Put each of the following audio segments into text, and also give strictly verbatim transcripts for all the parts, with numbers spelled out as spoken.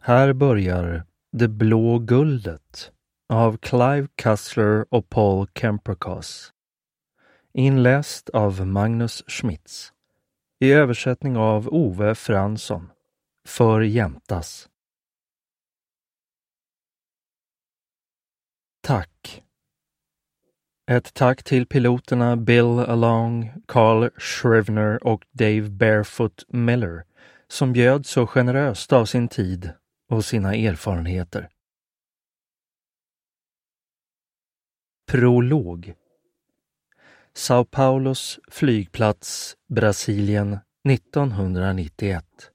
Här börjar Det blå guldet av Clive Cussler och Paul Kemperkos. Inläst av Magnus Schmitz. I översättning av Ove Fransson. För Jämtas. Tack. Ett tack till piloterna Bill Along, Carl Scrivener och Dave Barefoot Miller som bjöd så generöst av sin tid och sina erfarenheter. Prolog. Sao Paulos flygplats, Brasilien, nittonhundranittioett.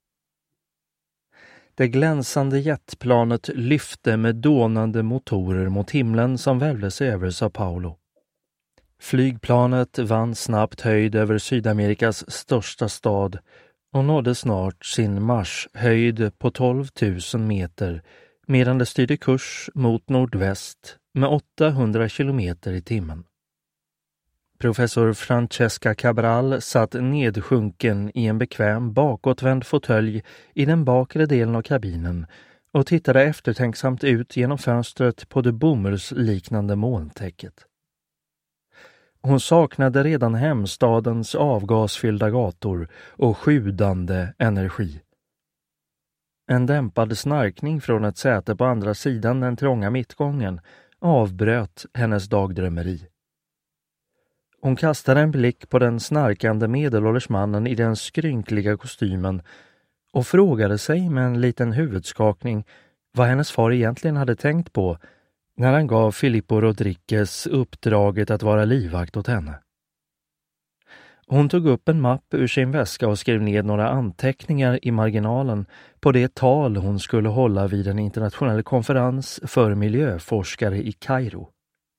Det glänsande jetplanet lyfte med dånande motorer mot himlen som välvde sig över Sao Paulo. Flygplanet vann snabbt höjd över Sydamerikas största stad och nådde snart sin marschhöjd på tolv tusen meter medan det styrde kurs mot nordväst med åttahundra kilometer i timmen. Professor Francesca Cabral satt nedsjunken i en bekväm bakåtvänd fåtölj i den bakre delen av kabinen och tittade eftertänksamt ut genom fönstret på det bomullsliknande molntäcket. Hon saknade redan hemstadens avgasfyllda gator och sjudande energi. En dämpad snarkning från ett säte på andra sidan den trånga mittgången avbröt hennes dagdrömmeri. Hon kastade en blick på den snarkande medelålders mannen i den skrynkliga kostymen och frågade sig med en liten huvudskakning vad hennes far egentligen hade tänkt på när han gav Filippo Rodriguez uppdraget att vara livvakt åt henne. Hon tog upp en mapp ur sin väska och skrev ned några anteckningar i marginalen på det tal hon skulle hålla vid en internationell konferens för miljöforskare i Kairo.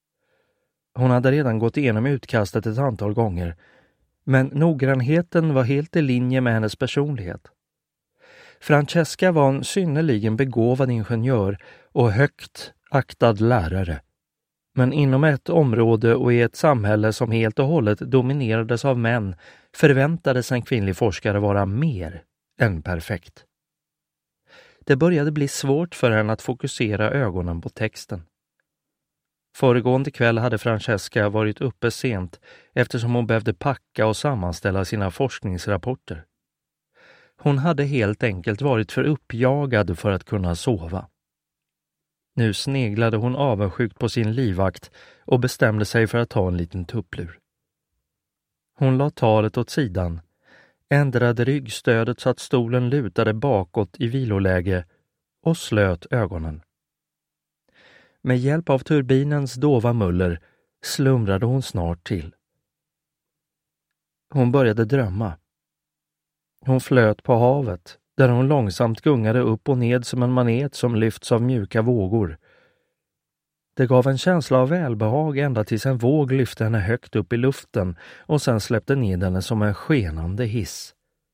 Hon hade redan gått igenom utkastet ett antal gånger, men noggrannheten var helt i linje med hennes personlighet. Francesca var en synnerligen begåvad ingenjör och högt aktad lärare. Men inom ett område och i ett samhälle som helt och hållet dominerades av män förväntades en kvinnlig forskare vara mer än perfekt. Det började bli svårt för henne att fokusera ögonen på texten. Föregående kväll hade Francesca varit uppe sent eftersom hon behövde packa och sammanställa sina forskningsrapporter. Hon hade helt enkelt varit för uppjagad för att kunna sova. Nu sneglade hon avundsjukt på sin livvakt och bestämde sig för att ta en liten tupplur. Hon la talet åt sidan, ändrade ryggstödet så att stolen lutade bakåt i viloläge och slöt ögonen. Med hjälp av turbinens dova muller slumrade hon snart till. Hon började drömma. Hon flöt på havet, där hon långsamt gungade upp och ned som en manet som lyfts av mjuka vågor. Det gav en känsla av välbehag ända tills en våg lyfte henne högt upp i luften och sen släppte ned henne som en skenande hiss.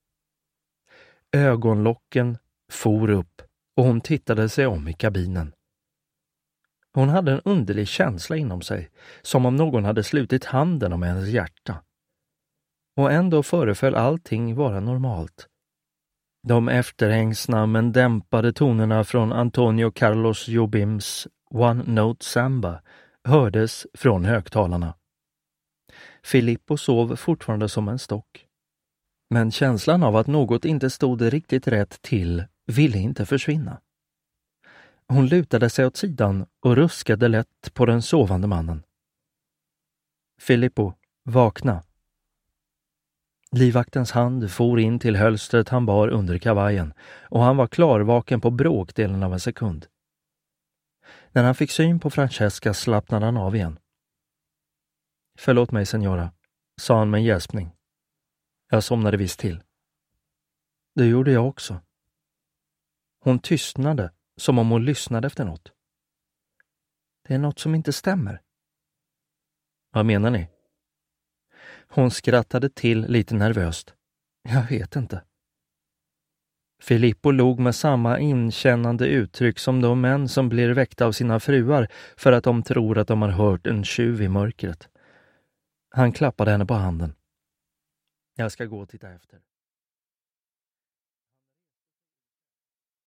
Ögonlocken for upp och hon tittade sig om i kabinen. Hon hade en underlig känsla inom sig, som om någon hade slutit handen om hennes hjärta. Och ändå föreföll allting vara normalt. De efterhängsna men dämpade tonerna från Antonio Carlos Jobims One Note Samba hördes från högtalarna. Filippo sov fortfarande som en stock. Men känslan av att något inte stod riktigt rätt till ville inte försvinna. Hon lutade sig åt sidan och ruskade lätt på den sovande mannen. Filippo, vakna. Livvaktens hand for in till hölstret han bar under kavajen och han var klarvaken på bråkdelen av en sekund. När han fick syn på Francesca slappnade han av igen. Förlåt mig, senora, sa han med en gäspning. Jag somnade visst till. Det gjorde jag också. Hon tystnade som om hon lyssnade efter något. Det är något som inte stämmer. Vad menar ni? Hon skrattade till lite nervöst. Jag vet inte. Filippo log med samma inkännande uttryck som de män som blir väckta av sina fruar för att de tror att de har hört en tjuv i mörkret. Han klappade henne på handen. Jag ska gå och titta efter.